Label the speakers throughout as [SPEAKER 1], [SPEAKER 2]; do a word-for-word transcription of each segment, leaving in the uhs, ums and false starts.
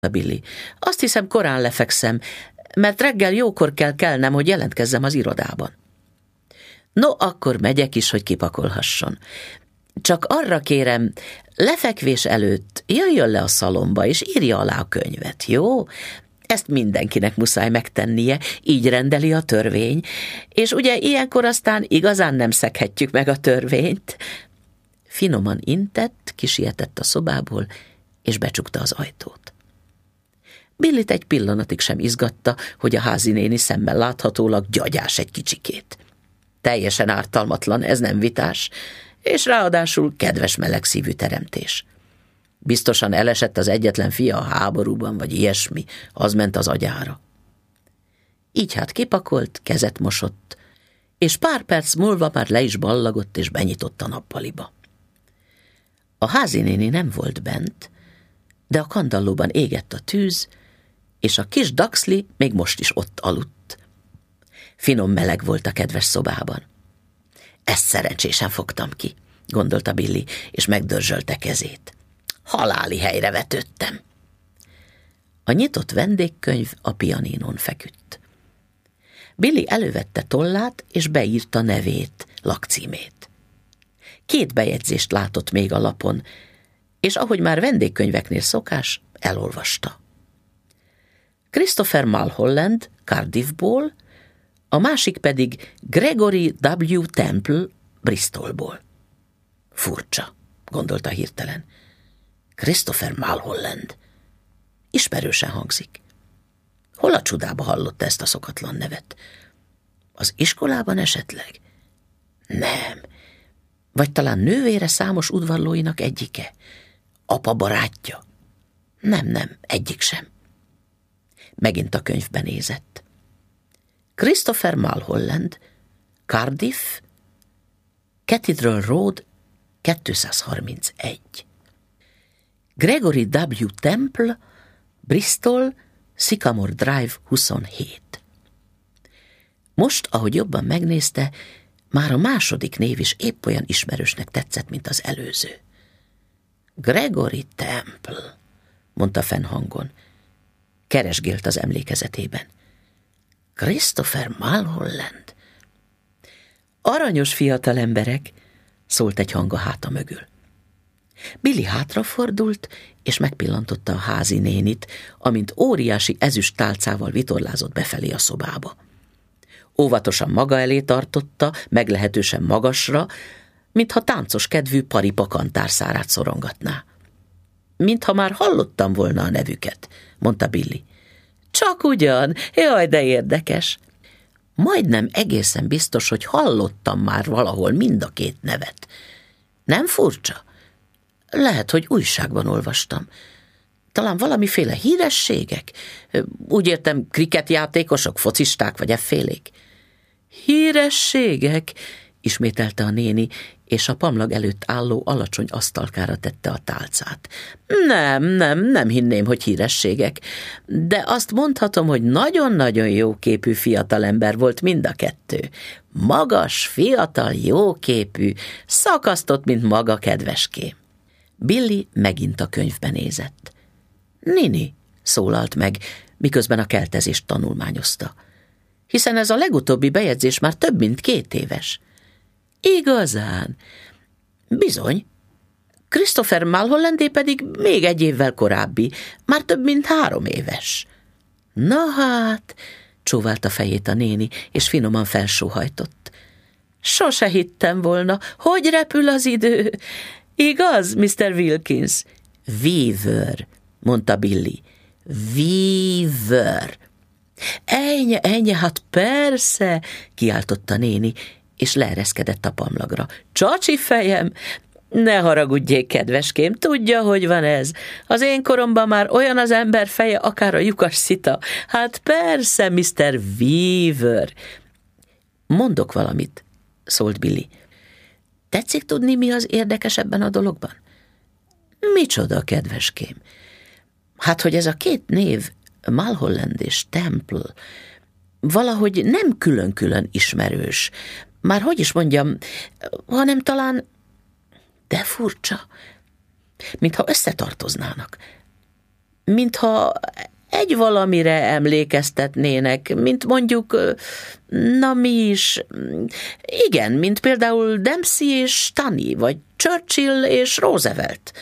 [SPEAKER 1] Billy. Azt hiszem, korán lefekszem, mert reggel jókor kell kelnem, hogy jelentkezzem az irodában. No, akkor megyek is, hogy kipakolhasson. Csak arra kérem, lefekvés előtt jöjjön le a szalomba, és írja alá a könyvet, jó? Ezt mindenkinek muszáj megtennie, így rendeli a törvény, és ugye ilyenkor aztán igazán nem szeghetjük meg a törvényt. Finoman intett, kisietett a szobából, és becsukta az ajtót. Billit egy pillanatig sem izgatta, hogy a házinéni szemmel láthatólag gyagyás egy kicsikét. Teljesen ártalmatlan, ez nem vitás, és ráadásul kedves melegszívű teremtés. Biztosan elesett az egyetlen fia a háborúban, vagy ilyesmi, az ment az agyára. Így hát kipakolt, kezet mosott, és pár perc múlva már le is ballagott, és benyitott a nappaliba. A házinéni nem volt bent, de a kandallóban égett a tűz, és a kis Duxley még most is ott aludt. Finom meleg volt a kedves szobában. Ezt szerencsésen fogtam ki, gondolta Billy, és megdörzsölte kezét. Haláli helyre vetődtem. A nyitott vendégkönyv a pianinón feküdt. Billy elővette tollát, és beírta nevét, lakcímét. Két bejegyzést látott még a lapon, és ahogy már vendégkönyveknél szokás, elolvasta. Christopher Mulholland, Cardiffból, a másik pedig Gregory W. Temple, Bristolból. Furcsa, gondolta hirtelen. Christopher Mulholland. Ismerősen hangzik. Hol a csodába hallotta ezt a szokatlan nevet? Az iskolában esetleg? Nem. Vagy talán nővére számos udvarlóinak egyike? Apa barátja? Nem, nem, egyik sem. Megint a könyvbe nézett. Christopher Mulholland, Cardiff, Cathedral Road, kétszázharmincegy. Gregory W. Temple, Bristol, Sycamore Drive huszonhét. Most, ahogy jobban megnézte, már a második név is épp olyan ismerősnek tetszett, mint az előző. Gregory Temple, mondta fennhangon. Keresgélt az emlékezetében. Christopher Mulholland. Aranyos fiatal emberek, szólt egy hang a háta mögül. Billy hátrafordult, és megpillantotta a házi nénit, amint óriási ezüst tálcával vitorlázott befelé a szobába. Óvatosan maga elé tartotta, meglehetősen magasra, mintha táncos kedvű paripa kantárszárát szorongatná. Mintha már hallottam volna a nevüket, mondta Billy. Csak ugyan, jaj, de érdekes. Majdnem egészen biztos, hogy hallottam már valahol mind a két nevet. Nem furcsa? Lehet, hogy újságban olvastam. Talán valamiféle hírességek? Úgy értem, kriketjátékosok, focisták vagy effélék. Hírességek? Ismételte a néni, és a pamlag előtt álló alacsony asztalkára tette a tálcát. Nem, nem, nem hinném, hogy hírességek, de azt mondhatom, hogy nagyon-nagyon jóképű fiatalember volt mind a kettő. Magas, fiatal, jóképű, szakasztott, mint maga kedveském. Billy megint a könyvbe nézett. Nini, szólalt meg, miközben a keltezést tanulmányozta. Hiszen ez a legutóbbi bejegyzés már több mint két éves. Igazán? Bizony. Christopher Mulhollandé pedig még egy évvel korábbi, már több mint három éves. Na hát, csóválta fejét a néni, és finoman felsóhajtott. Sose hittem volna, hogy repül az idő. Igaz, miszter Wilkins? Weaver, mondta Billy. Weaver. Ennyi, ennyi, hát persze, kiáltotta néni, és leereszkedett a pamlagra. Csacsi fejem, ne haragudjék, kedveském, tudja, hogy van ez. Az én koromban már olyan az ember feje, akár a lyukas szita. Hát persze, miszter Weaver. Mondok valamit, szólt Billy. Tetszik tudni, mi az érdekes ebben a dologban? Micsoda, kedveském? Hát, hogy ez a két név, Mulholland és Temple, valahogy nem külön-külön ismerős. Már hogy is mondjam, hanem talán, de furcsa, mintha összetartoznának. mintha egy valamire emlékeztetnének, mint mondjuk, na mi is, igen, mint például Dempsey és Tunney, vagy Churchill és Roosevelt.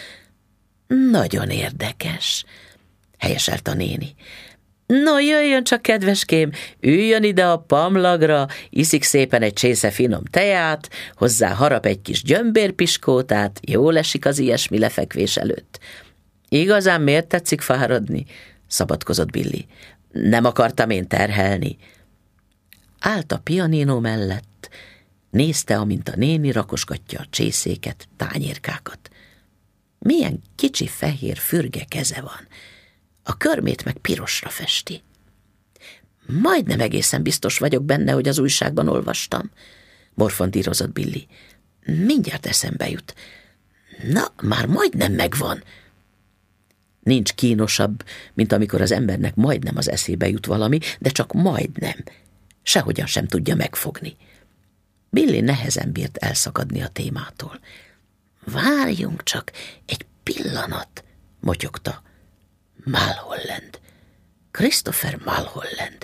[SPEAKER 1] Nagyon érdekes, helyeselt a néni. No, jöjjön csak, kedveském, üljön ide a pamlagra, iszik szépen egy csésze finom teját, hozzá harap egy kis gyömbérpiskótát, jól esik az ilyesmi lefekvés előtt. Igazán miért tetszik fáradni? Szabadkozott Billy. Nem akartam én terhelni. Állt a pianino mellett, nézte, amint a néni rakosgatja a csészéket, tányérkákat. Milyen kicsi fehér fürge keze van, a körmét meg pirosra festi. Majdnem egészen biztos vagyok benne, hogy az újságban olvastam, morfondírozott Billy. Mindjárt eszembe jut. Na, már majdnem megvan. Nincs kínosabb, mint amikor az embernek majdnem az eszébe jut valami, de csak majdnem. Sehogyan sem tudja megfogni. Billy nehezen bírt elszakadni a témától. Várjunk csak egy pillanat, motyogta. Mulholland. Christopher Mulholland.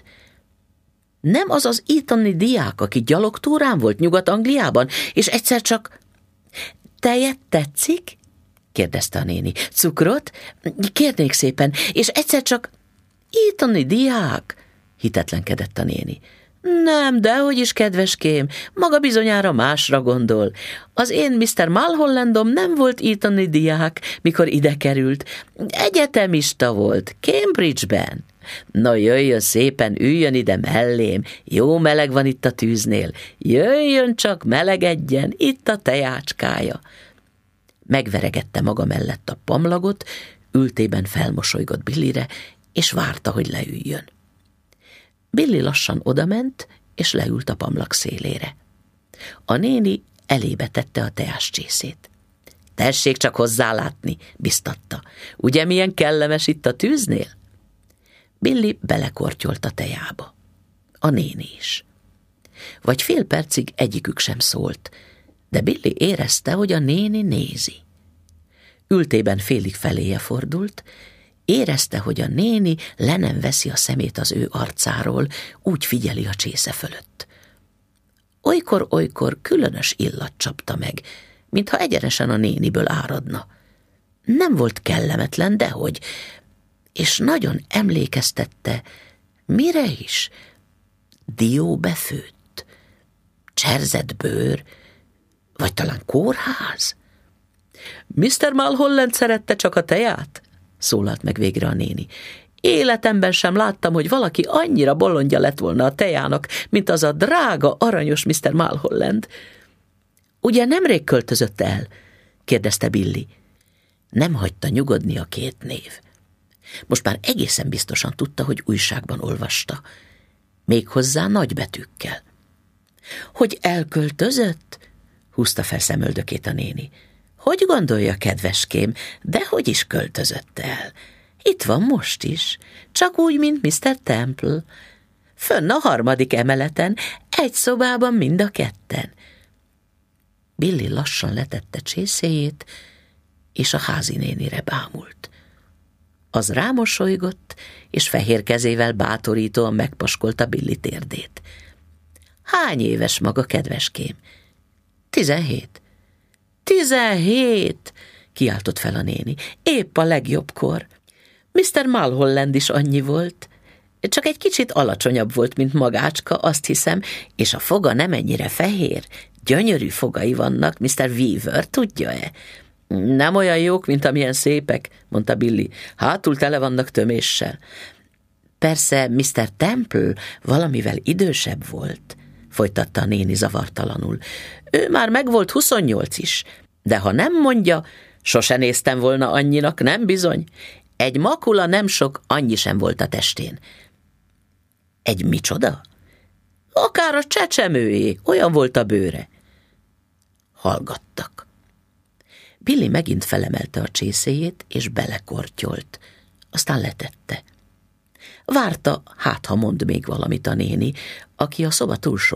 [SPEAKER 1] Nem az az Etoni diák, aki gyalogtúrán volt Nyugat-Angliában, és egyszer csak... Tejet tetszik? kérdezte a néni. Cukrot? Kérnék szépen, és egyszer csak... Etoni diák, hitetlenkedett a néni. Nem, dehogy is, kedveském, maga bizonyára másra gondol. Az én miszter Mulhollandom nem volt Etoni diák, mikor ide került. Egyetemista volt, Cambridge-ben. Na jöjjön szépen, üljön ide mellém, jó meleg van itt a tűznél. Jöjjön csak, melegedjen, itt a tejácskája. Megveregette maga mellett a pamlagot, ültében felmosolygott Billyre, és várta, hogy leüljön. Billy lassan odament, és leült a pamlag szélére. A néni elébe tette a teáscsészét. Tessék csak hozzálátni, biztatta. Ugye milyen kellemes itt a tűznél? Billy belekortyolt a tejába. A néni is. Vagy fél percig egyikük sem szólt, de Billy érezte, hogy a néni nézi. Ültében félig feléje fordult, érezte, hogy a néni le nem veszi a szemét az ő arcáról, úgy figyeli a csésze fölött. Olykor-olykor különös illat csapta meg, mintha egyenesen a néniből áradna. Nem volt kellemetlen, dehogy, és nagyon emlékeztette, mire is? Dió befőtt, cserzett bőr, vagy talán kórház? miszter Mulholland szerette csak a teját? Szólalt meg végre a néni. Életemben sem láttam, hogy valaki annyira bolondja lett volna a tejának, mint az a drága, aranyos miszter Mulholland. Ugye nemrég költözött el? Kérdezte Billy. Nem hagyta nyugodni a két név. Most már egészen biztosan tudta, hogy újságban olvasta. Méghozzá nagybetűkkel. Hogy elköltözött? Húzta fel szemöldökét a néni. Hogy gondolja, kedveském, de hogy is költözött el? Itt van most is, csak úgy, mint miszter Temple. Fönn a harmadik emeleten, egy szobában mind a ketten. Billy lassan letette csészéjét, és a házi nénire bámult. Az rámosolygott, és fehér kezével bátorítóan megpaskolta Billy térdét. Hány éves maga, kedveském? Tizenhét. Tizenhét! Kiáltott fel a néni. Épp a legjobbkor. miszter Mulholland is annyi volt. Csak egy kicsit alacsonyabb volt, mint magácska, azt hiszem, és a foga nem ennyire fehér. Gyönyörű fogai vannak, miszter Weaver, tudja-e? Nem olyan jók, mint amilyen szépek, mondta Billy. Hátul tele vannak töméssel. Persze miszter Temple valamivel idősebb volt, folytatta a néni zavartalanul. Ő már meg volt huszonnyolc is, de ha nem mondja, sose néztem volna annyinak, nem bizony. Egy makula nem sok, annyi sem volt a testén. Egy micsoda? Akár a csecsemőjé, olyan volt a bőre. Hallgattak. Billy megint felemelte a csészéjét, és belekortyolt. Aztán letette. Várta, hát ha mond még valamit a néni, aki a szoba túlsó